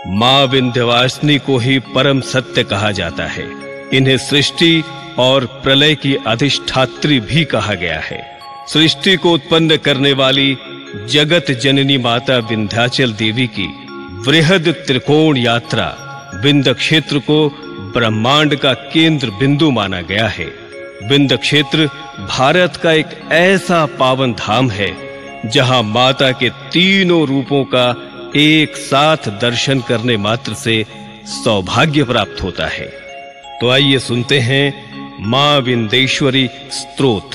मां विंध्यवासिनी को ही परम सत्य कहा जाता है। इन्हें सृष्टि और प्रलय की अधिष्ठात्री भी कहा गया है। सृष्टि को उत्पन्न करने वाली जगत जननी माता विंध्याचल देवी की वृहद त्रिकोण यात्रा विंध्य क्षेत्र को ब्रह्मांड का केंद्र बिंदु माना गया है। विंध्य क्षेत्र भारत का एक ऐसा पावन धाम है जहां माता के तीनों रूपों का एक साथ दर्शन करने मात्र से सौभाग्य प्राप्त होता है। तो आइए सुनते हैं मां विंध्येश्वरी स्तोत्र।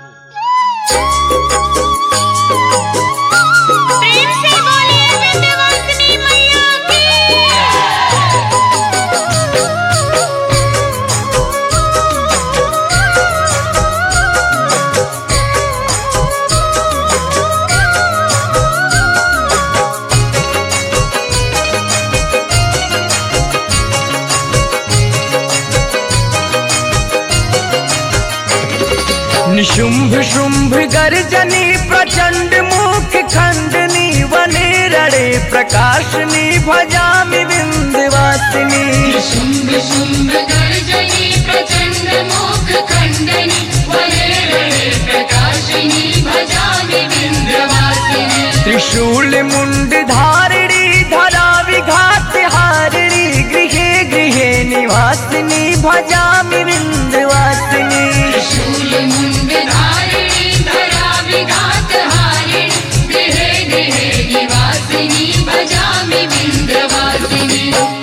निशुंभ शुंभ गर्जनी प्रचंड मुख खंडनी वने रणे प्रकाशनी भजामि विंध्यवासिनी। निशुंभ शुंभ गर्जनी प्रचंड मुख खंडनी वने रणे प्रकाशनी भजामि विंध्यवासिनी। त्रिशूल मुंड धारिणी धरा विघात हारिणी गृहे गृहे निवासिनी भजामि विंध्यवासिनी। त्रिशूल मुंड धारिणी धरा विघात हारिणी गृहे गृहे निवासिनी भजामि विंध्यवासिनी।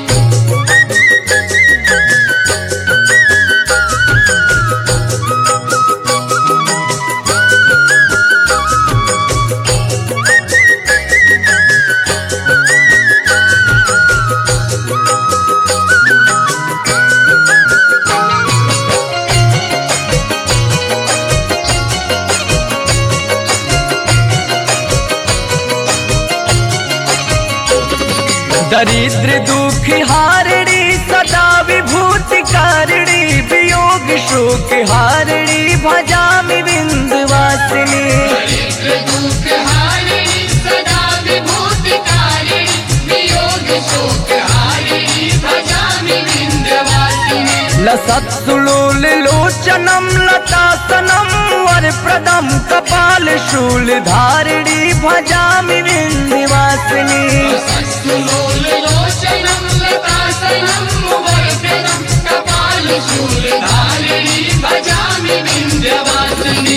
दरिद्र दुख हारिणी सदा विभूति कारिणी वियोग शोक हारिणी भजामि विंध्यवासिनी। दरिद्र दुख हारिणी सदा विभूति कारिणी वियोग शोक हारिणी भजामि विंध्यवासिनी। लसत्सुलोल लोचनम लतासनम वरप्रदम कपाल शूल धारिणी भजामि विंध्यवासिनी। सत्सुलोल लोचनम लतासनम वरप्रदम कपाल शूल धारिणी भजामि विंध्यवासिनी।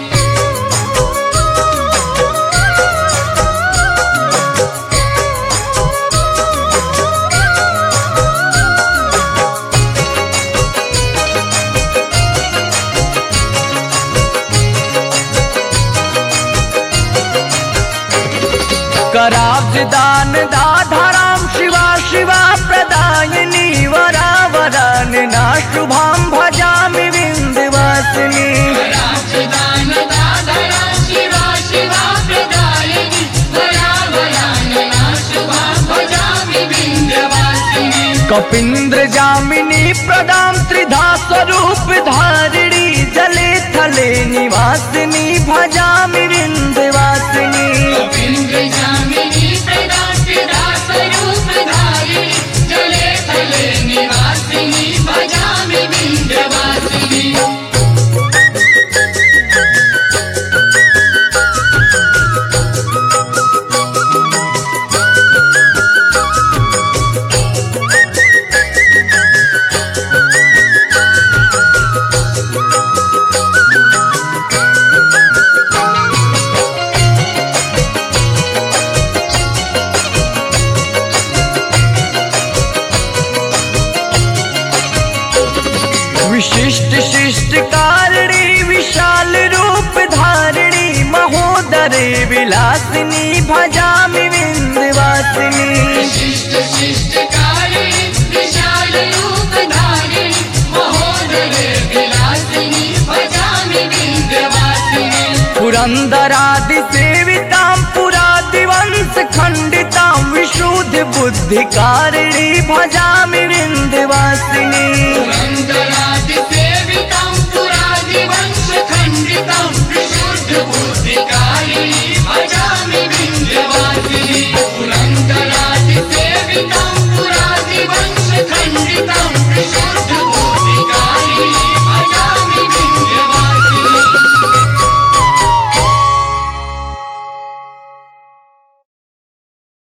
कराब्ज दान दाधाराम शिवा शिवा प्रदायिनी वरा वरान ना शुभाम भजामि विंध्यवासिनी। राजदान दाधरा शिवा शिवा प्रदायिनी वरा वरानना शुभा भजामि विंध्यवासिनी। कपींद्र जामिनी प्रदाम त्रिधा स्वरूप धारिणी जले थले निवासिनी भजामि विंध्यवासिनी। कपींद्र जामिनी प्रदाम त्रिधा स्वरूप धारिणी जले थले निवासिनी भजामि विंध्यवासिनी। विशिष्ट शिष्ट कारिणी विशाल रूप धारिणी महोदरे विलासिनी भजामि विंध्यवासिनी। शिष्ट शिष्ट कारिणी विशाल रूप धारिणी महोदरे विलासिनी भजामि विंध्यवासिनी। पुरंदरादि सेवितां पुरादिवंश खंडितां विशुद्ध बुद्धि कारिणी भजामि विंध्यवासिनी। पुरंदरादि